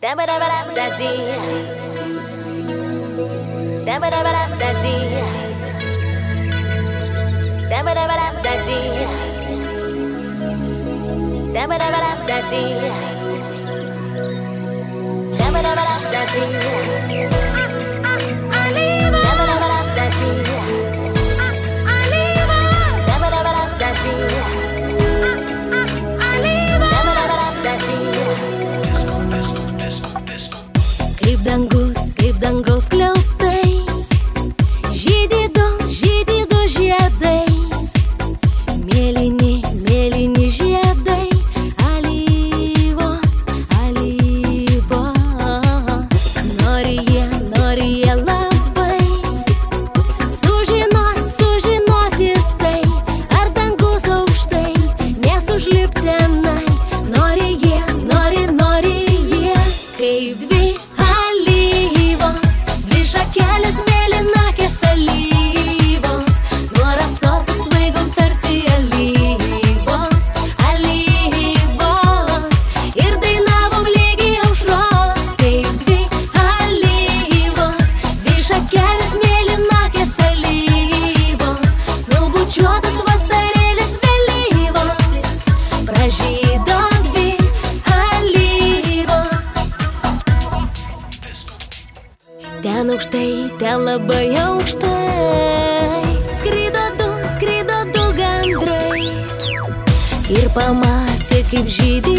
Kaip dangaus skliautai, žydi du žiedai, mėlyni žiedai, alyvos. Nori jie labai sužinoti tai, ar dangus aukštai, nesužlip tenai. Nori jie, kaip dvi kelias mėlynakės alyvos, nuo rasos apsvaigom tarsi alyvos, ir dainavom lygiai aušros, kaip dvi alyvos, dvi šakelės mėlynakės alyvos, nubučiuotas vasarėlis vėlyvos, pražydo dvi alyvos. Ten aukštai, ten labai aukštai, skrido du gandrai ir pamatė, kaip žydi